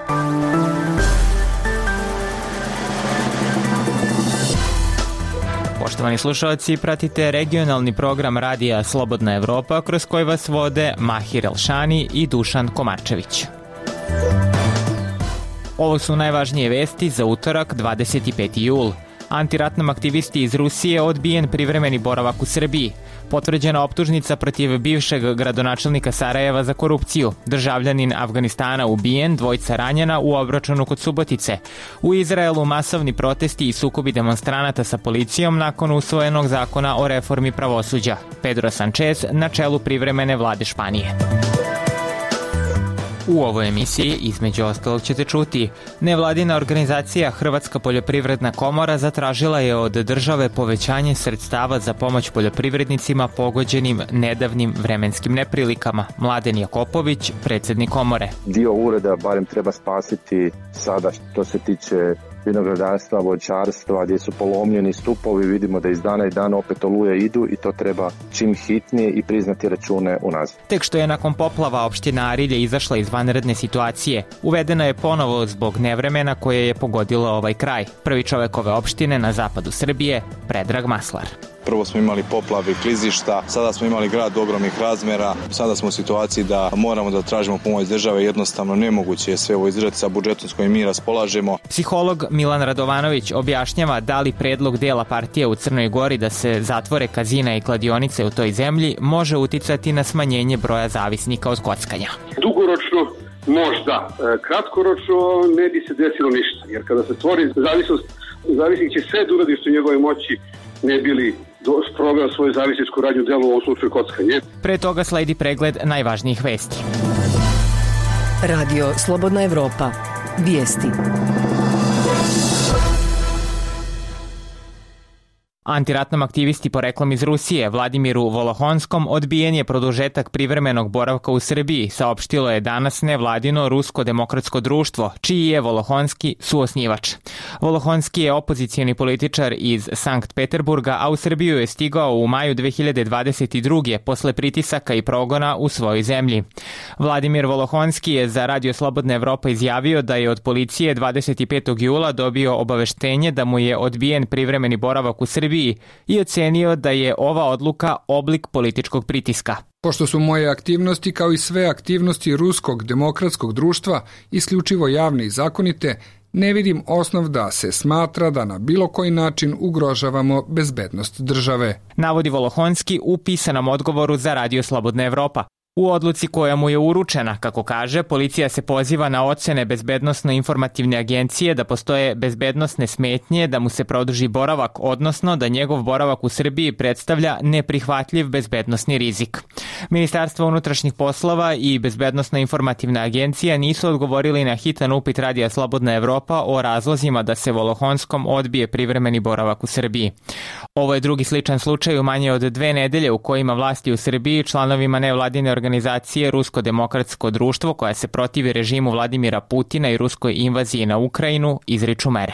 Poštovani slušalci, pratite regionalni program radija Slobodna Evropa kroz koji vas vode Mahir Elšani i Dušan Komarčević. Ovo su najvažnije vesti za utorak 25. jul. Antiratnom aktivisti iz Rusije odbijen privremeni boravak u Srbiji. Potvrđena optužnica protiv bivšeg gradonačelnika Sarajeva za korupciju. Državljanin Afganistana ubijen, 2 ranjena u obračunu kod Subotice. U Izraelu masovni protesti i sukobi demonstranata sa policijom nakon usvojenog zakona o reformi pravosuđa. Pedro Sanchez na čelu privremene vlade Španije. U ovoj emisiji, između ostalog, ćete čuti: nevladina organizacija Hrvatska poljoprivredna komora zatražila je od države povećanje sredstava za pomoć poljoprivrednicima pogođenim nedavnim vremenskim neprilikama. Mladen Jakopović, predsjednik komore. Dio ureda barem treba spasiti sada što se tiče vinogradarstva, voćarstva, gdje su polomljeni stupovi, vidimo da iz dana i dana opet oluje idu i to treba čim hitnije i priznati račune u nas. Tek što je nakon poplava opština Arilje izašla iz vanredne situacije, uvedena je ponovo zbog nevremena koje je pogodilo ovaj kraj. Prvi čovek ove opštine na zapadu Srbije, Predrag Maslar. Prvo smo imali poplave, klizišta, sada smo imali grad ogromnih razmera, sada smo u situaciji da moramo da tražimo pomoć države, jednostavno nemoguće je sve ovo izdržati sa budžetom s kojim mi raspolažemo. Psiholog Milan Radovanović objašnjava da li predlog dela partije u Crnoj Gori da se zatvore kazina i kladionice u toj zemlji može uticati na smanjenje broja zavisnika od kockanja. Dugoročno možda, kratkoročno ne bi se desilo ništa, jer kada se stvori zavisnost, zavisnik će sve da uradi što u njegovoj moći ne bili sproveo svoju zavisničku radnju delu, u ovom slučaju kockanje. Pre toga sledi pregled najvažnijih vesti. Radio Slobodna Evropa. Vijesti. Antiratnom aktivisti poreklom iz Rusije, Vladimiru Volohonskom, odbijen je produžetak privremenog boravka u Srbiji, saopštilo je danas nevladino Rusko demokratsko društvo, čiji je Volohonski suosnivač. Volohonski je opozicijni političar iz Sankt Peterburga, a u Srbiju je stigao u maju 2022. posle pritisaka i progona u svojoj zemlji. Vladimir Volohonski je za Radio Slobodna Evropa izjavio da je od policije 25. jula dobio obaveštenje da mu je odbijen privremeni boravak u Srbiji i ocenio da je ova odluka oblik političkog pritiska. Pošto su moje aktivnosti, kao i sve aktivnosti Ruskog demokratskog društva, isključivo javne i zakonite, ne vidim osnov da se smatra da na bilo koji način ugrožavamo bezbednost države, navodi Volohonski u pisanom odgovoru za Radio Slobodna Evropa. U odluci koja mu je uručena, kako kaže, policija se poziva na ocene bezbednosno-informativne agencije da postoje bezbednosne smetnje da mu se produži boravak, odnosno da njegov boravak u Srbiji predstavlja neprihvatljiv bezbednosni rizik. Ministarstvo unutrašnjih poslova i bezbednosno-informativna agencija nisu odgovorili na hitan upit Radija Slobodna Evropa o razlozima da se Volohonskom odbije privremeni boravak u Srbiji. Ovo je drugi sličan slučaj u manje od 2 nedelje u kojima vlasti u Srbiji članovima nevladine organizacije Rusko demokratsko društvo, koja se protivi režimu Vladimira Putina i ruskoj invaziji na Ukrajinu, izriču mere.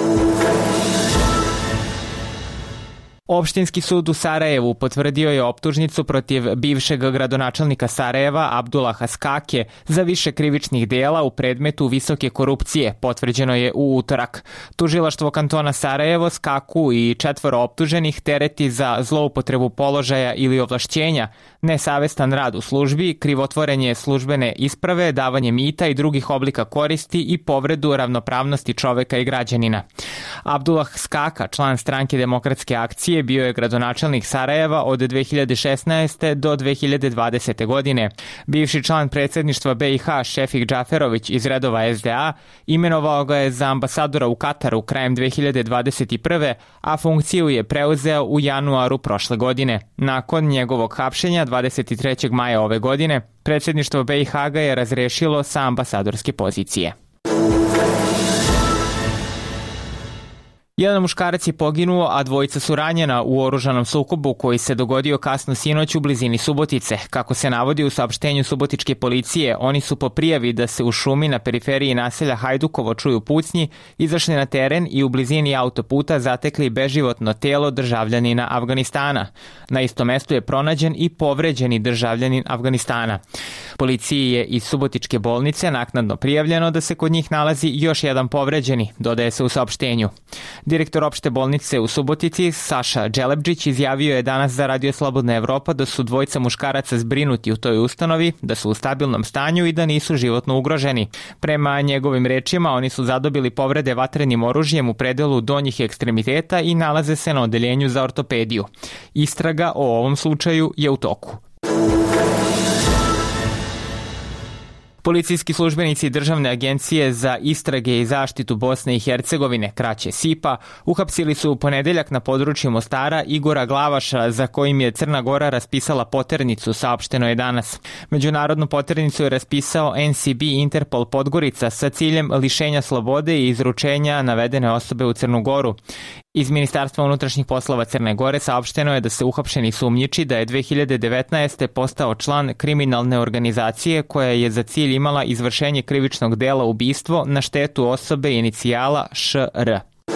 Opštinski sud u Sarajevu potvrdio je optužnicu protiv bivšeg gradonačelnika Sarajeva Abdullaha Skake za više krivičnih dela u predmetu visoke korupcije, potvrđeno je u utorak. Tužilaštvo kantona Sarajevo Skaku i 4 optuženih tereti za zloupotrebu položaja ili ovlašćenja, nesavestan rad u službi, krivotvorenje službene isprave, davanje mita i drugih oblika koristi i povredu ravnopravnosti čoveka i građanina. Abdullah Skaka, član stranke Demokratske akcije, bio je gradonačelnik Sarajeva od 2016. do 2020. godine. Bivši član predsjedništva BiH Šefik Džaferović iz redova SDA imenovao ga je za ambasadora u Kataru krajem 2021. a funkciju je preuzeo u januaru prošle godine. Nakon njegovog hapšenja 23. maja ove godine, predsjedništvo BiH ga je razrešilo sa ambasadorske pozicije. Jedan muškarac je poginuo, a dvojica su ranjena u oružanom sukobu koji se dogodio kasno sinoć u blizini Subotice. Kako se navodi u saopštenju subotičke policije, oni su po prijavi da se u šumi na periferiji naselja Hajdukovo čuju pucnji, izašli na teren i u blizini autoputa zatekli beživotno telo državljanina Afganistana. Na istom mestu je pronađen i povređeni državljanin Afganistana. Policiji je iz subotičke bolnice naknadno prijavljeno da se kod njih nalazi još jedan povređeni, dodaje se u saopštenju. Direktor opšte bolnice u Subotici, Saša Đelebđić, izjavio je danas za Radio Slobodna Evropa da su dvojica muškaraca zbrinuti u toj ustanovi, da su u stabilnom stanju i da nisu životno ugroženi. Prema njegovim rečima, oni su zadobili povrede vatrenim oružjem u predelu donjih ekstremiteta i nalaze se na odeljenju za ortopediju. Istraga o ovom slučaju je u toku. Policijski službenici Državne agencije za istrage i zaštitu Bosne i Hercegovine, kraće SIPA, uhapsili su u ponedeljak na području Mostara Igora Glavaša, za kojim je Crna Gora raspisala poternicu, saopšteno je danas. Međunarodnu poternicu je raspisao NCB Interpol Podgorica sa ciljem lišenja slobode i izručenja navedene osobe u Crnu Goru. Iz Ministarstva unutrašnjih poslova Crne Gore saopšteno je da se uhapšeni sumnjiči da je 2019. postao član kriminalne organizacije koja je za cilj imala izvršenje krivičnog dela ubistvo na štetu osobe inicijala ŠR.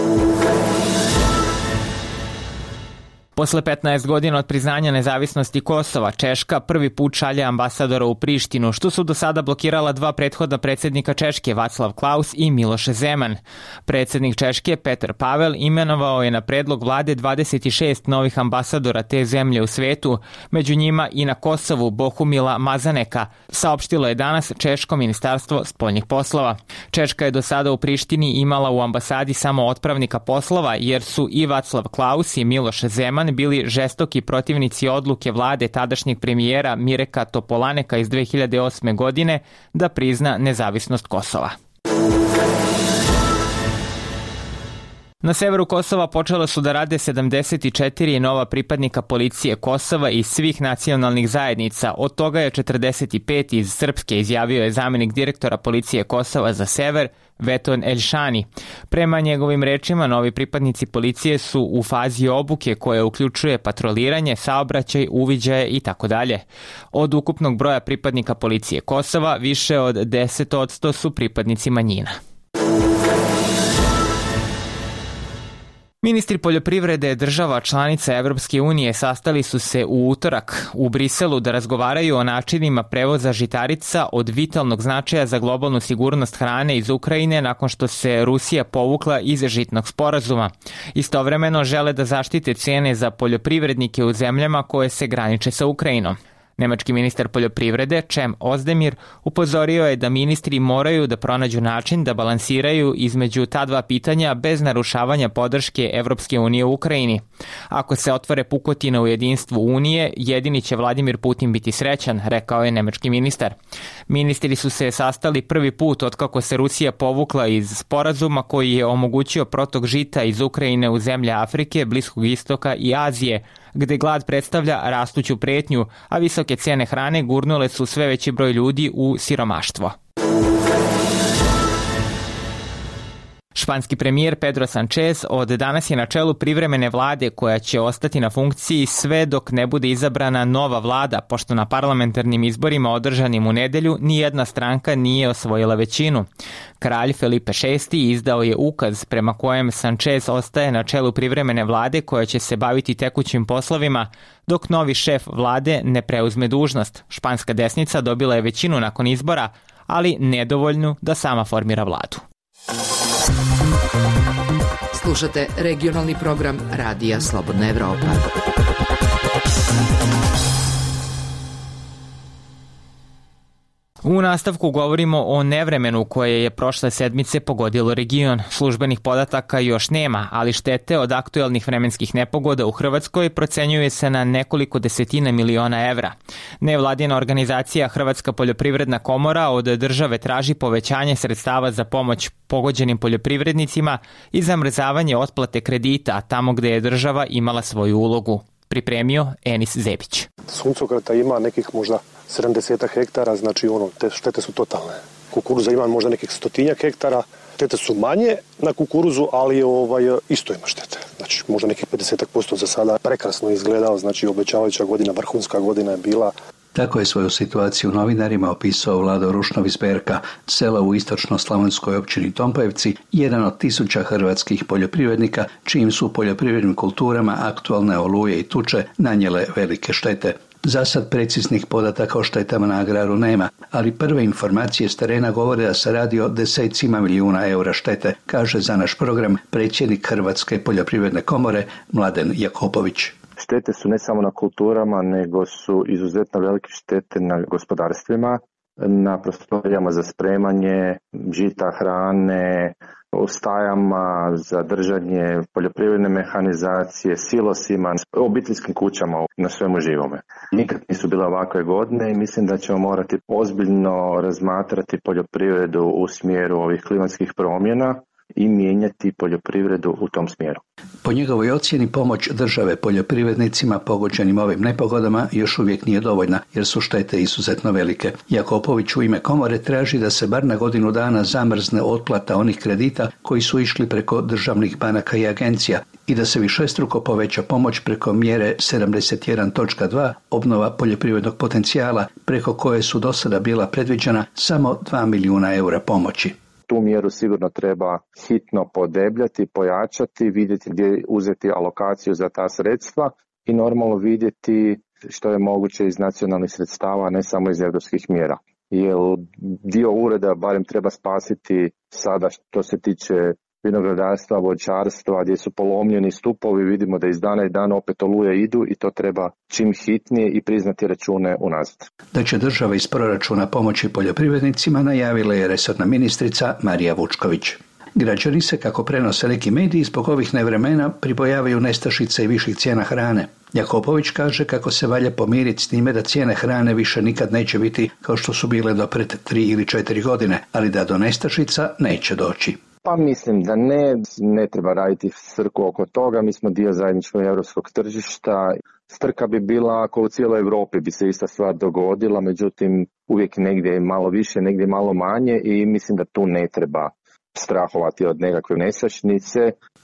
Posle 15 godina od priznanja nezavisnosti Kosova, Češka prvi put šalje ambasadora u Prištinu, što su do sada blokirala dva prethodna predsjednika Češke, Václav Klaus i Miloš Zeman. Predsjednik Češke, Petr Pavel, imenovao je na predlog vlade 26 novih ambasadora te zemlje u svetu, među njima i na Kosovu Bohumila Mazaneka, saopštilo je danas Češko ministarstvo spoljnih poslova. Češka je do sada u Prištini imala u ambasadi samo otpravnika poslova, jer su i Václav Klaus i Miloš Zeman bili žestoki protivnici odluke vlade tadašnjeg premijera Mireka Topolaneka iz 2008. godine da prizna nezavisnost Kosova. Na severu Kosova počela su da rade 74 nova pripadnika policije Kosova iz svih nacionalnih zajednica, od toga je 45 iz Srpske, izjavio je zamjenik direktora policije Kosova za sever, Veton Elšani. Prema njegovim rečima, novi pripadnici policije su u fazi obuke koja uključuje patroliranje, saobraćaj, uviđaje itd. Od ukupnog broja pripadnika policije Kosova, više od 10% su pripadnici manjina. Ministri poljoprivrede država članica Evropske unije sastali su se u utorak u Briselu da razgovaraju o načinima prevoza žitarica od vitalnog značaja za globalnu sigurnost hrane iz Ukrajine nakon što se Rusija povukla iz žitnog sporazuma. Istovremeno žele da zaštite cene za poljoprivrednike u zemljama koje se graniče sa Ukrajinom. Nemački ministar poljoprivrede Cem Özdemir upozorio je da ministri moraju da pronađu način da balansiraju između ta dva pitanja bez narušavanja podrške Evropske unije u Ukrajini. Ako se otvore pukotine u jedinstvu Unije, jedini će Vladimir Putin biti srećan, rekao je nemački ministar. Ministri su se sastali prvi put otkako se Rusija povukla iz sporazuma koji je omogućio protok žita iz Ukrajine u zemlje Afrike, Bliskog istoka i Azije, gde glad predstavlja rastuću pretnju, a visoke cene hrane gurnule su sve veći broj ljudi u siromaštvo. Španski premijer Pedro Sánchez od danas je na čelu privremene vlade koja će ostati na funkciji sve dok ne bude izabrana nova vlada, pošto na parlamentarnim izborima održanim u nedelju nijedna stranka nije osvojila većinu. Kralj Felipe VI izdao je ukaz prema kojem Sánchez ostaje na čelu privremene vlade koja će se baviti tekućim poslovima, dok novi šef vlade ne preuzme dužnost. Španska desnica dobila je većinu nakon izbora, ali nedovoljnu da sama formira vladu. Slušate regionalni program Radija Slobodna Evropa. U nastavku govorimo o nevremenu koje je prošle sedmice pogodilo region. Službenih podataka još nema, ali štete od aktuelnih vremenskih nepogoda u Hrvatskoj procenjuje se na nekoliko desetina miliona evra. Nevladina organizacija Hrvatska poljoprivredna komora od države traži povećanje sredstava za pomoć pogođenim poljoprivrednicima i zamrzavanje otplate kredita tamo gde je država imala svoju ulogu. Pripremio Enis Zebić. Suncokrata ima nekih možda 70 hektara, znači te štete su totalne. Kukuruza ima možda nekih 100 hektara, Štete su manje na kukuruzu, ali isto ima štete. Znači možda nekih 50% za sada prekrasno izgledao, znači obećavajuća godina, vrhunska godina je bila. Tako je svoju situaciju novinarima opisao Vlado Rušnović iz Berka, sela u istočno-slavonskoj općini Tompojevci, jedan od 1000 hrvatskih poljoprivrednika, čijim su poljoprivrednim kulturama aktualne oluje i tuče nanijele velike štete. Za sad preciznih podataka o štetama na agraru nema, ali prve informacije s terena govore da se radi o desecima milijuna eura štete, kaže za naš program predsjednik Hrvatske poljoprivredne komore Mladen Jakopović. Štete su ne samo na kulturama, nego su izuzetno velike štete na gospodarstvima, na prostorijama za spremanje žita, hrane, u stajama za držanje poljoprivredne mehanizacije, silosima, obiteljskim kućama, na svemu živome. Nikad nisu bile ovakve godine i mislim da ćemo morati ozbiljno razmatrati poljoprivredu u smjeru ovih klimatskih promjena i mijenjati poljoprivredu u tom smjeru. Po njegovoj ocjeni pomoć države poljoprivrednicima pogođenim ovim nepogodama još uvijek nije dovoljna jer su štete izuzetno velike. Jakopović u ime komore traži da se bar na godinu dana zamrzne otplata onih kredita koji su išli preko državnih banaka i agencija i da se višestruko poveća pomoć preko mjere 71.2 obnova poljoprivrednog potencijala preko koje su do sada bila predviđena samo 2 milijuna eura pomoći. Tu mjeru sigurno treba hitno podebljati, pojačati, vidjeti gdje uzeti alokaciju za ta sredstva i normalno vidjeti što je moguće iz nacionalnih sredstava, ne samo iz europskih mjera. Jer dio ureda barem treba spasiti sada što se tiče vinogradarstva, voćarstva, gdje su polomljeni stupovi, vidimo da iz dana i dan opet oluje idu i to treba čim hitnije i priznati račune unazad. Da će država iz proračuna pomoći poljoprivrednicima najavila je resorna ministrica Marija Vučković. Građani se, kako prenose neki mediji, zbog ovih nevremena pribojavaju nestašice i viših cijena hrane. Jakopović kaže kako se valja pomiriti s time da cijene hrane više nikad neće biti kao što su bile do pred 3 ili 4 godine, ali da do nestašica neće doći. Pa mislim da ne treba raditi strku oko toga, mi smo dio zajedničkog europskog tržišta. Strka bi bila ako u cijeloj Europi bi se ista stvar dogodila, međutim uvijek negdje malo više, negdje malo manje i mislim da tu ne treba strahovati od nekakve nestašice.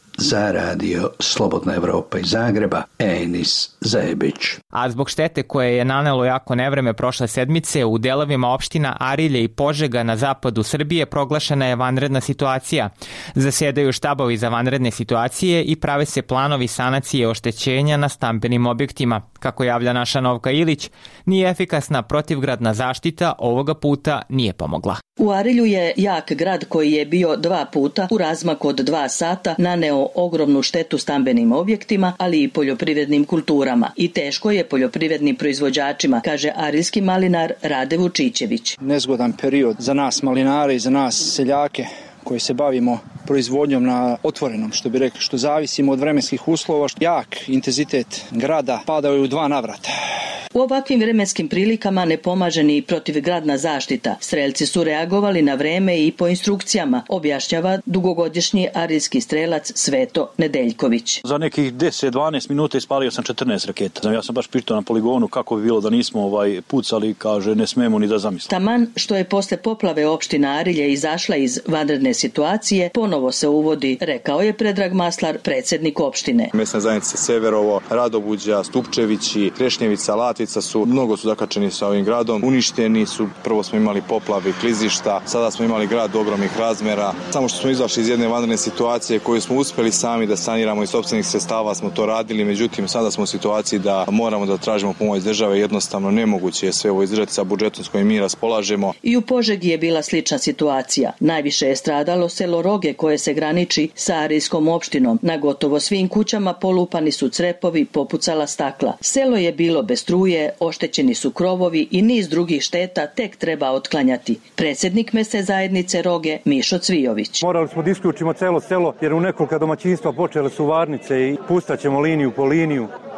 Za radio Slobodna Evropa iz Zagreba, Enis Zajebić. A zbog štete koje je nanelo jako nevreme prošle sedmice, u delovima opština Arilje i Požega na zapadu Srbije proglašena je vanredna situacija. Zasedaju štabovi za vanredne situacije i prave se planovi sanacije oštećenja na stambenim objektima. Kako javlja naša Novka Ilić, nije efikasna protivgradna zaštita ovoga puta nije pomogla. U Arilju je jak grad koji je bio 2 puta u razmaku od 2 sata naneo ogromnu štetu stambenim objektima, ali i poljoprivrednim kulturama. I teško je poljoprivrednim proizvođačima, kaže arilski malinar Rade Vučićević. Nezgodan period za nas malinare i za nas seljake koji se bavimo proizvodnjom na otvorenom, što bi rekli, što zavisimo od vremenskih uslova. Jak intenzitet grada padao je u 2 navrata. U ovakvim vremenskim prilikama ne pomaže ni protivgradna zaštita. Strelci su reagovali na vreme i po instrukcijama, objašnjava dugogodišnji arilski strelac Sveto Nedeljković. Za nekih 10-12 minuta ispalio sam 14 raketa. Ja sam baš pitao na poligonu kako bi bilo da nismo pucali, kaže ne smemo ni da zamislimo. Taman što je posle poplave opština Arilje izašla iz vanredne situacije, ponovo se uvodi, rekao je Predrag Maslar, predsjednik opštine. Mesna zajednica Severovo, Radobuđa, Stupčevići, Krešnjevica, Latvica mnogo su zakačeni sa ovim gradom. Uništeni su, prvo smo imali poplave, klizišta, sada smo imali grad ogromnih razmjera. Samo što smo izašli iz jedne vanredne situacije koju smo uspjeli sami da saniramo iz sopstvenih sredstava, smo to radili, međutim sada smo u situaciji da moramo da tražimo pomoć države, jednostavno nemoguće je sve ovo izdržati sa budžetom s kojim mi raspolažemo. I u Požegi je bila slična situacija. Najviše je stradalo selo Roge koje se graniči sa arilskom opštinom. Na gotovo svim kućama polupani su crepovi, popucala stakla. Selo je bilo bez struje, oštećeni su krovovi i niz drugih šteta tek treba otklanjati. Predsjednik mesne zajednice Roge Mišo Cvijović. Morali smo da isključimo celo selo jer u nekoliko domaćinstva počele su varnice i pustaćemo liniju po liniju.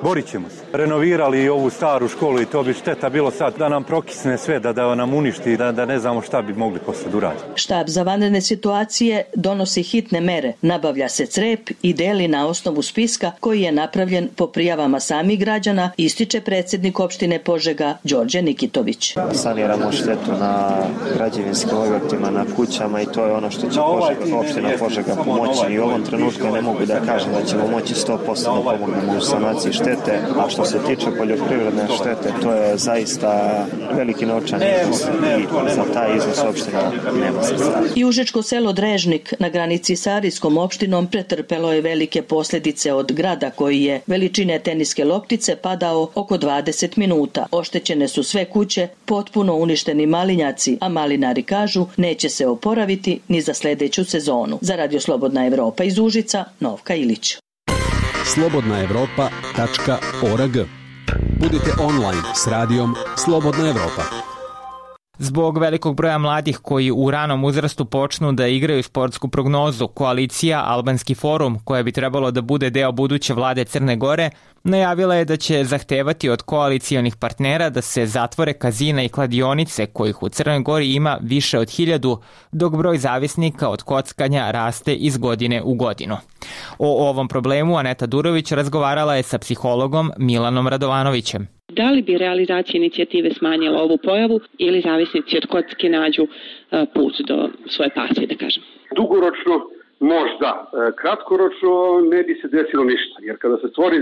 borit ćemo se. Renovirali ovu staru školu i to bi šteta bilo sad da nam prokisne sve, da nam uništi, da ne znamo šta bi mogli posle da uraditi. Štab za vanredne situacije donosi hitne mere, nabavlja se crep i deli na osnovu spiska koji je napravljen po prijavama samih građana, ističe predsjednik opštine Požega Đorđe Nikitović. Saniramo štetu na građevinskim objektima, na kućama i to je ono što će opština Požega pomoći. I u ovom trenutku ne mogu da kažem da ćemo moći 100% da pomognemo u sanaciji štete, a što se tiče poljoprivredne štete, to je zaista veliki novčani iznos i za taj iznos opština nema sredstava. I Užičko selo Drežnik na granici s Arijskom opštinom pretrpelo je velike posljedice od grada koji je veličine teniske loptice padao oko 20 minuta. Oštećene su sve kuće, potpuno uništeni malinjaci, a malinari kažu neće se oporaviti ni za sljedeću sezonu. Za Radio Slobodna Evropa iz Užica, Novka Ilić. slobodnaevropa.org. Budite online s radijom Slobodna Evropa. Zbog velikog broja mladih koji u ranom uzrastu počnu da igraju sportsku prognozu, koalicija Albanski forum, koja bi trebalo da bude deo buduće vlade Crne Gore, najavila je da će zahtevati od koalicijonih partnera da se zatvore kazina i kladionice, kojih u Crnoj Gori ima više od 1000, dok broj zavisnika od kockanja raste iz godine u godinu. O ovom problemu Aneta Durović razgovarala je sa psihologom Milanom Radovanovićem. Da li bi realizacija inicijative smanjila ovu pojavu ili zavisnici od kocke nađu put do svoje pasije, da kažem? Dugoročno možda, kratkoročno ne bi se desilo ništa, jer kada se stvori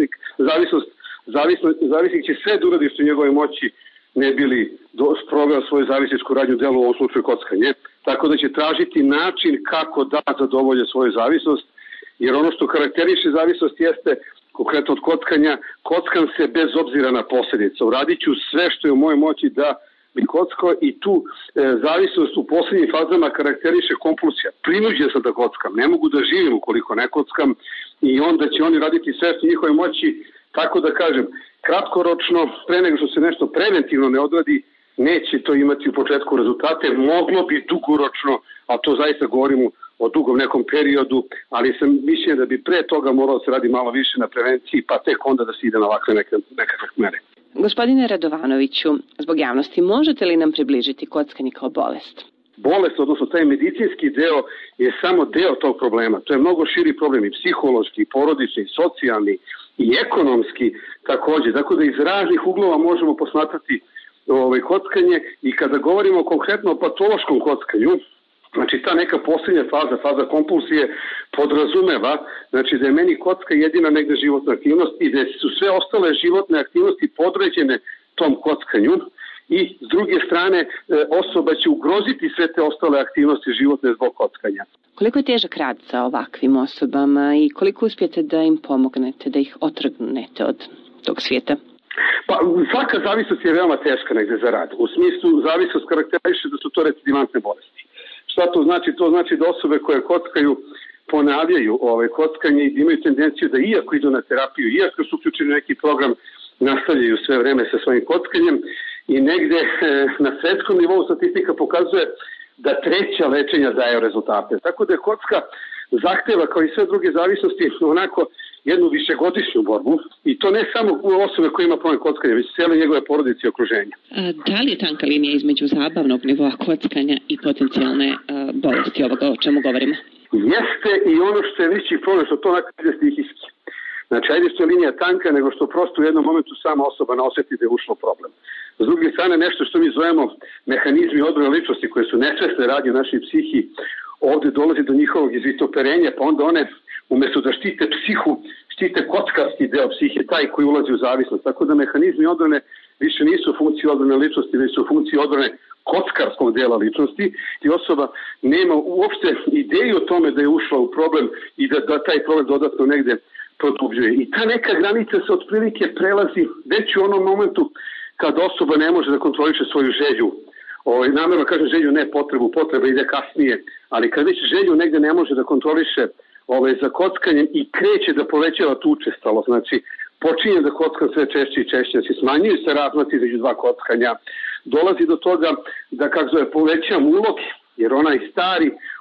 zavisnik će sve da uradi što u njegove moći ne bili sproveo svoju zavisničku radnju delu, u ovom slučaju kockanje, tako da će tražiti način kako da zadovolje svoju zavisnost, jer ono što karakteriše zavisnost jeste konkretno od kockanja, kockam se bez obzira na posljedice. Uradit ću sve što je u mojoj moći da bi kockao i tu zavisnost u posljednjim fazama karakteriše kompulsija. Prinuđen sam da kockam, ne mogu da živim ukoliko ne kockam i onda će oni raditi sve što njihove moći, tako da kažem, kratkoročno, pre nego što se nešto preventivno ne odradi, neće to imati u početku rezultate, moglo bi dugoročno, a to zaista govorimo o dugom nekom periodu, ali sam mišljen da bi pre toga moralo se radi malo više na prevenciji, pa tek onda da se ide na ovakve nekakve mere. Gospodine Radovanoviću, zbog javnosti, možete li nam približiti kockanje kao bolest? Bolest, odnosno taj medicinski deo, je samo deo tog problema. To je mnogo širi problem i psihološki, i porodični, i socijalni, i ekonomski također. Dakle, da iz raznih uglova možemo posmatrati kockanje i kada govorimo konkretno o patološkom kockanju, znači ta neka posljednja faza kompulsije podrazumeva, znači da je meni kocka jedina negde životna aktivnost i da su sve ostale životne aktivnosti podređene tom kockanju i s druge strane osoba će ugroziti sve te ostale aktivnosti životne zbog kockanja. Koliko je težak rad sa ovakvim osobama i koliko uspijete da im pomognete, da ih otrgnete od tog svijeta? Pa svaka zavisnost je veoma teška negde za rad. U smislu zavisnost karakteriše da su to recidivantne bolesti. Šta to znači? To znači da osobe koje kockaju ponavljaju kockanje i imaju tendenciju da iako idu na terapiju, iako su uključeni u neki program, nastavljaju sve vreme sa svojim kockanjem i negde na svetskom nivou statistika pokazuje da treća lečenja daju rezultate. Tako da je kocka zahteva kao i sve druge zavisnosti onako jednu višegodišnju borbu i to ne samo u osobe koje ima problem kockanja, već cijele njegove porodice i okruženja. Da li je tanka linija između zabavnog nivoa kockanja i potencijalne bolesti ovoga o čemu govorimo? Jeste i ono što je veći problem, što to onako ide stihijski. Znači, ajde što je linija tanka, nego što prosto u jednom momentu sama osoba naosjeti da je ušlo problem. S druge strane, nešto što mi zovemo mehanizmi odbrane ličnosti koje su nesvesne radnje u našoj psihi, ovdje dolazi do njihovog izvitoperenja, pa onda one umjesto da štite psihu, štite kockarski deo psihe, taj koji ulazi u zavisnost. Tako da mehanizmi odbrane više nisu u funkciji odbrane ličnosti, već su u funkciji odbrane kockarskog dela ličnosti i osoba nema uopšte ideju o tome da je ušla u problem i da taj problem dodatno negde produbljuje. I ta neka granica se otprilike prelazi već u onom momentu kad osoba ne može da kontroliše svoju želju. Namjerno kažem želju, ne potrebu, potreba ide kasnije, ali kad već želju negde ne može da kontroliše za kockanjem i kreće da povećava tu učestalost, znači počinje da kockam sve češće i češće, znači smanjuju se razmaci između dva kockanja, dolazi do toga da povećam ulog, jer onaj stari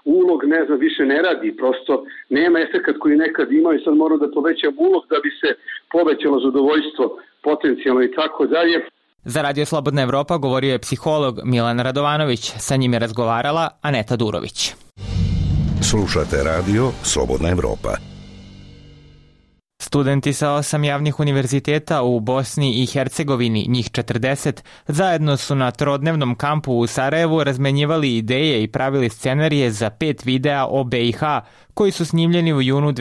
ulog, više ne radi, prosto nema efekat koji nekad imao i sad mora da povećam ulog da bi se povećalo zadovoljstvo potencijalno i tako dalje. Za Radio Slobodna Evropa govorio je psiholog Milan Radovanović, sa njim je razgovarala Aneta Durović. Slušate Radio Slobodna Evropa. Studenti sa 8 javnih univerziteta u Bosni i Hercegovini, njih 40, zajedno su na trodnevnom kampu u Sarajevu razmenjivali ideje i pravili scenarije za 5 videa o BiH, koji su snimljeni u junu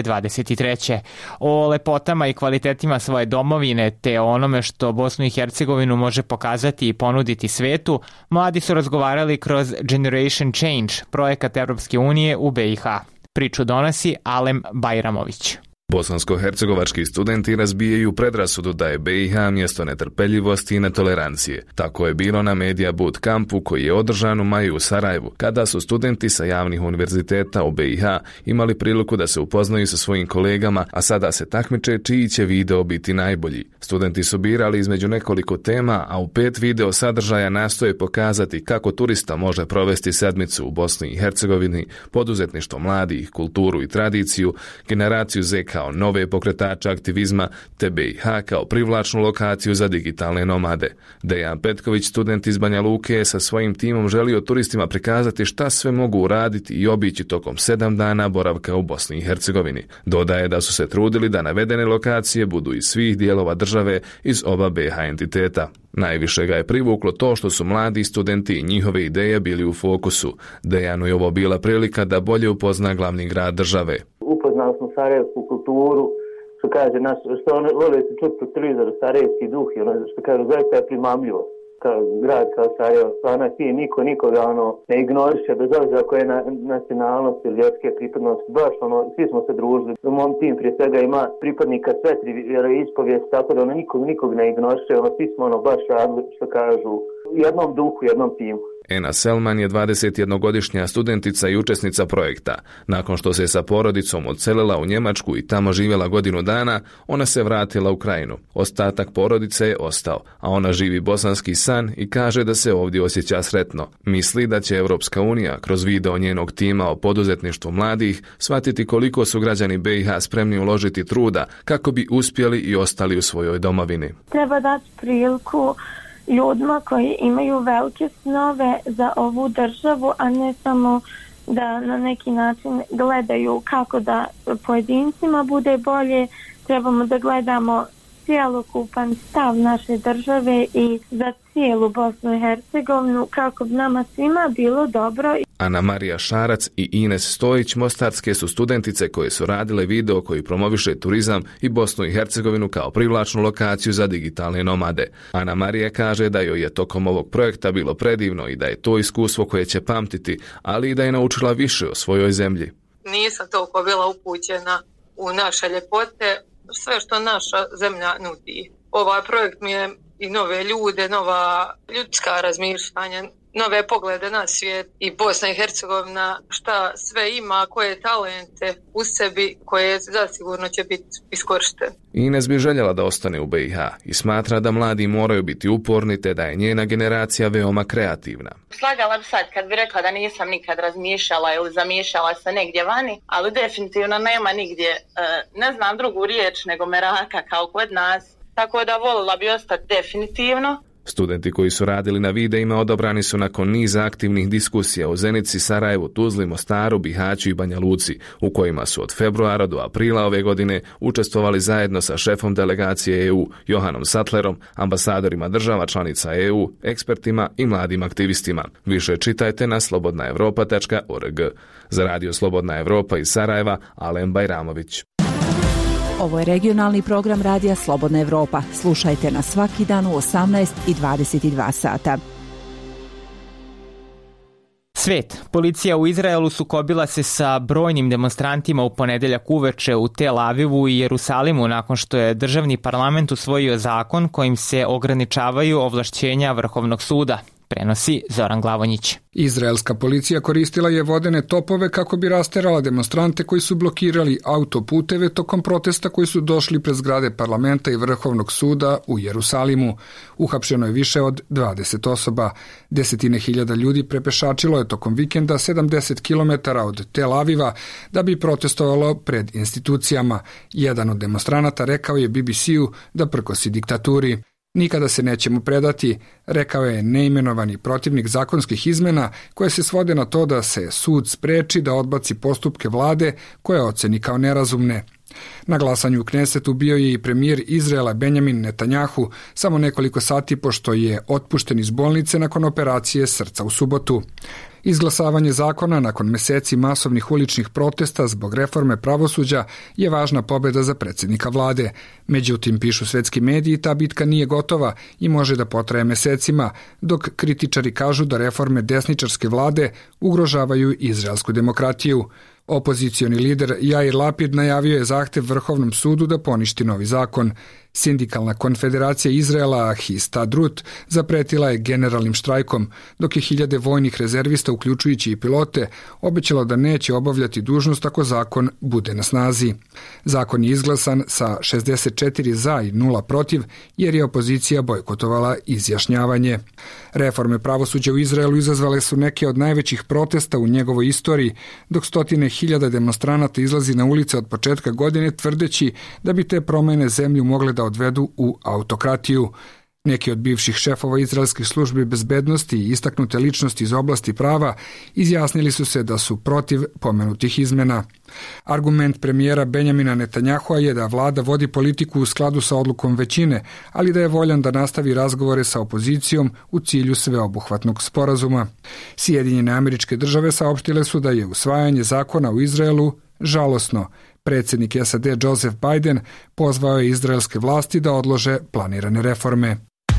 2023. O lepotama i kvalitetima svoje domovine, te o onome što Bosnu i Hercegovinu može pokazati i ponuditi svetu, mladi su razgovarali kroz Generation Change, projekat Evropske unije u BiH. Priču donosi Alem Bajramović. Bosansko-hercegovački studenti razbijaju predrasudu da je BiH mjesto netrpeljivosti i netolerancije. Tako je bilo na Media Boot kampu koji je održan u maju u Sarajevu, kada su studenti sa javnih univerziteta u BiH imali priliku da se upoznaju sa svojim kolegama, a sada se takmiče čiji će video biti najbolji. Studenti su birali između nekoliko tema, a u 5 video sadržaja nastoje pokazati kako turista može provesti sedmicu u Bosni i Hercegovini, poduzetništvo mladih, kulturu i tradiciju, generaciju Z kao nove pokretače aktivizma, te BiH kao privlačnu lokaciju za digitalne nomade. Dejan Petković, student iz Banja Luke, je sa svojim timom želio turistima prikazati šta sve mogu uraditi i obići tokom 7 dana boravka u Bosni i Hercegovini. Dodaje da su se trudili da navedene lokacije budu iz svih dijelova države iz oba BiH entiteta. Najviše ga je privuklo to što su mladi studenti i njihove ideje bili u fokusu. Dejanu je ovo bila prilika da bolje upozna glavni grad države. Upoznali smo sarajevsku kulturu, što kaže naš, što oni vole se čuti po televizoru, sarajevski duh i ono što kaže zaista je primamljivo. Kao grad kao Sarajevo, stvarno je fijn, nikoga ne ignoriše, bez obzira koje je nacionalnosti ili vjerske pripadnosti, baš svi smo se družili. U mom tim prije svega ima pripadnika sve 3 vjeroispovijesti, tako da nikog ne ignoriše, svi smo baš radili, što kažu, u jednom duhu, jednom timu. Ena Selman je 21-godišnja studentica i učesnica projekta. Nakon što se sa porodicom odselila u Njemačku i tamo živjela godinu dana, ona se vratila u krajinu. Ostatak porodice je ostao, a ona živi bosanski san i kaže da se ovdje osjeća sretno. Misli da će Evropska unija kroz video njenog tima o poduzetništvu mladih shvatiti koliko su građani BiH spremni uložiti truda kako bi uspjeli i ostali u svojoj domovini. Treba dati priliku ljudima koji imaju velike snove za ovu državu, a ne samo da na neki način gledaju kako da pojedincima bude bolje. Trebamo da gledamo cjelokupan stav naše države i za cijelu Bosnu i Hercegovinu kako bi nama svima bilo dobro. Ana Marija Šarac i Ines Stojić mostarske su studentice koje su radile video koji promoviše turizam i Bosnu i Hercegovinu kao privlačnu lokaciju za digitalne nomade. Ana Marija kaže da joj je tokom ovog projekta bilo predivno i da je to iskustvo koje će pamtiti, ali i da je naučila više o svojoj zemlji. Nisam toliko bila upućena u naše ljepote, sve što naša zemlja nudi. Ovaj projekt mi je i nove ljude, nova ljudska razmišljanja, nove poglede na svijet i Bosna i Hercegovina šta sve ima, koje talente u sebi koje zasigurno će biti iskorištene. Ines bi željela da ostane u BiH i smatra da mladi moraju biti uporni te da je njena generacija veoma kreativna. Slagala bi sad kad bi rekla da nisam nikad razmišljala ili zamišljala se negdje vani, ali definitivno nema nigdje, ne znam drugu riječ nego meraka kao kod nas, tako da volila bi ostati definitivno. Studenti koji su radili na videima odabrani su nakon niza aktivnih diskusija u Zenici, Sarajevu, Tuzli, Mostaru, Bihaću i Banja Luci, u kojima su od februara do aprila ove godine učestvovali zajedno sa šefom delegacije EU Johanom Sattlerom, ambasadorima država članica EU, ekspertima i mladim aktivistima. Više čitajte na slobodnaevropa.org. Za Radio Slobodna Evropa iz Sarajeva, Alem Bajramović. Ovo je regionalni program Radija Slobodna Evropa. Slušajte nas svaki dan u 18 i 22 sata. Svet. Policija u Izraelu sukobila se sa brojnim demonstrantima u ponedeljak uveče u Tel Avivu i Jerusalimu nakon što je državni parlament usvojio zakon kojim se ograničavaju ovlašćenja Vrhovnog suda. prenosi Zoran Glavonjić. Izraelska policija koristila je vodene topove kako bi rasterala demonstrante koji su blokirali autoputeve tokom protesta koji su došli pred zgrade parlamenta i Vrhovnog suda u Jerusalimu. Uhapšeno je više od 20 osoba. Desetine hiljada ljudi prepešačilo je tokom vikenda 70 km od Tel Aviva da bi protestovalo pred institucijama. Jedan od demonstranata rekao je BBC-u da prkosi diktaturi. Nikada se nećemo predati, rekao je neimenovani protivnik zakonskih izmena koje se svode na to da se sud spreči da odbaci postupke vlade koje oceni kao nerazumne. Na glasanju u Knesetu bio je i premijer Izraela Benjamin Netanjahu samo nekoliko sati pošto je otpušten iz bolnice nakon operacije srca u subotu. Izglasavanje zakona nakon meseci masovnih uličnih protesta zbog reforme pravosuđa je važna pobjeda za predsjednika vlade. Međutim, pišu svetski mediji, ta bitka nije gotova i može da potraje mesecima, dok kritičari kažu da reforme desničarske vlade ugrožavaju izraelsku demokratiju. Opozicioni lider Jair Lapid najavio je zahtev Vrhovnom sudu da poništi novi zakon. Sindikalna konfederacija Izraela Histadrut zapretila je generalnim štrajkom, dok je hiljade vojnih rezervista, uključujući i pilote, obećalo da neće obavljati dužnost ako zakon bude na snazi. Zakon je izglasan sa 64 za i 0 protiv, jer je opozicija bojkotovala izjašnjavanje. Reforme pravosuđa u Izraelu izazvale su neke od najvećih protesta u njegovoj istoriji, dok stotine hiljada demonstranata izlazi na ulice od početka godine tvrdeći da bi te promjene zemlju mogle da odvedu u autokratiju. Neki od bivših šefova izraelskih službi bezbednosti i istaknute ličnosti iz oblasti prava izjasnili su se da su protiv pomenutih izmena. Argument premijera Benjamina Netanjahua je da vlada vodi politiku u skladu sa odlukom većine, ali da je voljan da nastavi razgovore sa opozicijom u cilju sveobuhvatnog sporazuma. Sjedinjene Američke Države saopštile su da je usvajanje zakona u Izraelu žalosno. Predsjednik SAD Joseph Biden pozvao je izraelske vlasti da odlože planirane reforme.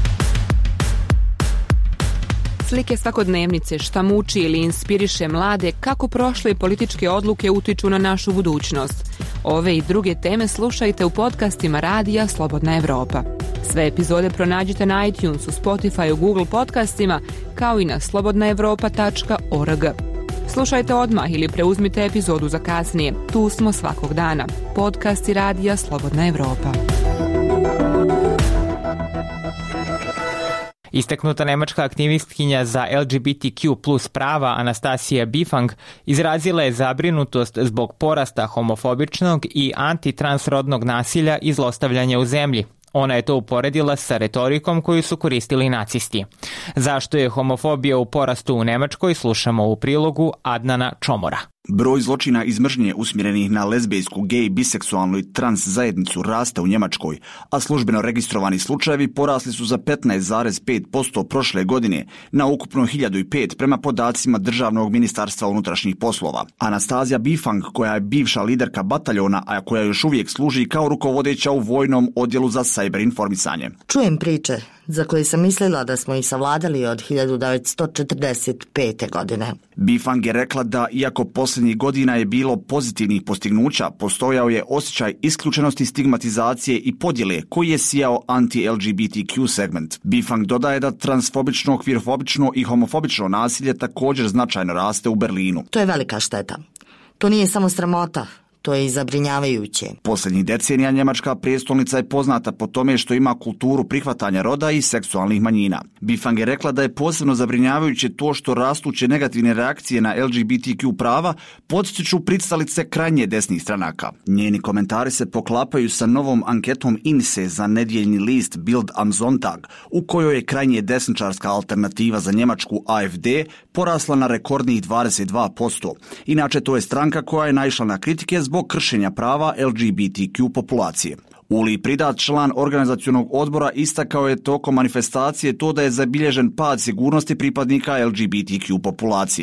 Slike svakodnevnice, šta muči ili inspiriše mlade, kako prošle političke odluke utiču na našu budućnost. Ove i druge teme slušajte u podcastima Radija Slobodna Evropa. Sve epizode pronađite na iTunesu, Spotifyu, Google podcastima, kao i na slobodnaevropa.org. Slušajte odmah ili preuzmite epizodu za kasnije. Tu smo svakog dana. Podcasti Radija Slobodna Evropa. Istaknuta nemačka aktivistkinja za LGBTQ+ prava Anastasija Bifang izrazila je zabrinutost zbog porasta homofobičnog i antitransrodnog nasilja i zlostavljanja u zemlji. Ona je to uporedila sa retorikom koju su koristili nacisti. Zašto je homofobija u porastu u Nemačkoj, slušamo u prilogu Adnana Čomora. Broj zločina iz mržnje usmjerenih na lezbijsku, gej, biseksualnu i trans zajednicu raste u Njemačkoj, a službeno registrovani slučajevi porasli su za 15,5% prošle godine na ukupno 1005 prema podacima Državnog ministarstva unutrašnjih poslova. Anastazija Bifang, koja je bivša liderka bataljona, a koja još uvijek služi kao rukovodeća u vojnom odjelu za cyber informisanje. Čujem priče za koje sam mislila da smo ih savladali od 1945. godine. Bifang je rekla da, iako posljednjih godina je bilo pozitivnih postignuća, postojao je osjećaj isključenosti, stigmatizacije i podjele koji je sijao anti-LGBTQ segment. Bifang dodaje da transfobično, kvirfobično i homofobično nasilje također značajno raste u Berlinu. To je velika šteta. To nije samo sramota. To je i zabrinjavajuće. Posljednjih decenija njemačka prijestolnica je poznata po tome što ima kulturu prihvatanja roda i seksualnih manjina. Bifang je rekla da je posebno zabrinjavajuće to što rastuće negativne reakcije na LGBTQ prava podstiču pristalice krajnje desnih stranaka. Njeni komentari se poklapaju sa novom anketom INSE za nedjeljni list Bild am Sonntag, u kojoj je krajnje desničarska alternativa za Njemačku AfD porasla na rekordnih 22%. Inače, to je stranka koja je naišla na kritike zbog kršenja prava LGBTQ populacije. Uli Pridat, član organizacionog odbora, istakao je tokom manifestacije to da je zabilježen pad sigurnosti pripadnika LGBTQ populacije.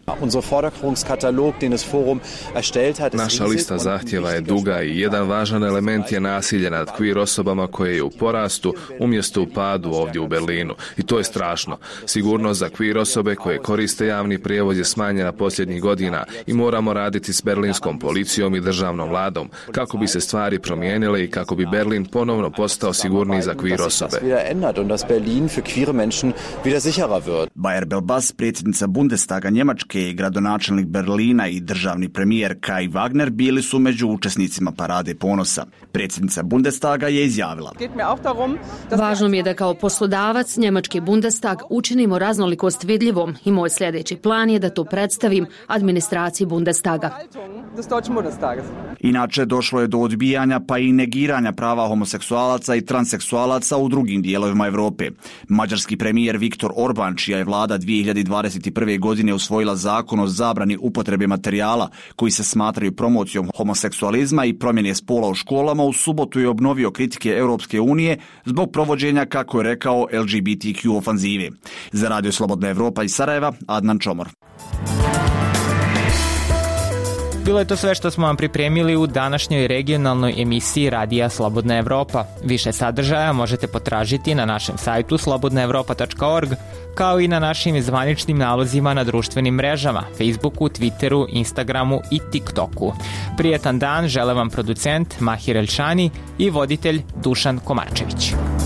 Naša lista zahtjeva je duga i jedan važan element je nasilje nad queer osobama koje je u porastu umjesto u padu ovdje u Berlinu. I to je strašno. Sigurnost za queer osobe koje koriste javni prijevoz je smanjena posljednjih godina i moramo raditi s berlinskom policijom i državnom vladom kako bi se stvari promijenile i kako bi Berlin ponovno postao sigurniji za queer osobe. Bayer Belbas, predsjednica Bundestaga Njemačke i gradonačelnik Berlina i državni premijer Kai Wagner bili su među učesnicima Parade ponosa. Predsjednica Bundestaga je izjavila: Važno mi je da kao poslodavac Njemački Bundestag učinimo raznolikost vidljivom i moj sljedeći plan je da to predstavim administraciji Bundestaga. Inače, došlo je do odbijanja pa i negiranja prava homoseksualaca i transseksualaca u drugim dijelovima Europe. Mađarski premijer Viktor Orban, čija je vlada 2021. godine usvojila zakon o zabrani upotrebe materijala koji se smatraju promocijom homoseksualizma i promjene spola u školama, u subotu je obnovio kritike Europske unije zbog provođenja, kako je rekao, LGBTQ ofanzive. Za Radio Slobodna Evropa iz Sarajeva, Adnan Čomor. Bilo je to sve što smo vam pripremili u današnjoj regionalnoj emisiji Radija Slobodna Evropa. Više sadržaja možete potražiti na našem sajtu slobodnaevropa.org, kao i na našim zvaničnim nalozima na društvenim mrežama, Facebooku, Twitteru, Instagramu i TikToku. Prijetan dan žele vam producent Mahir Elšani i voditelj Dušan Komačević.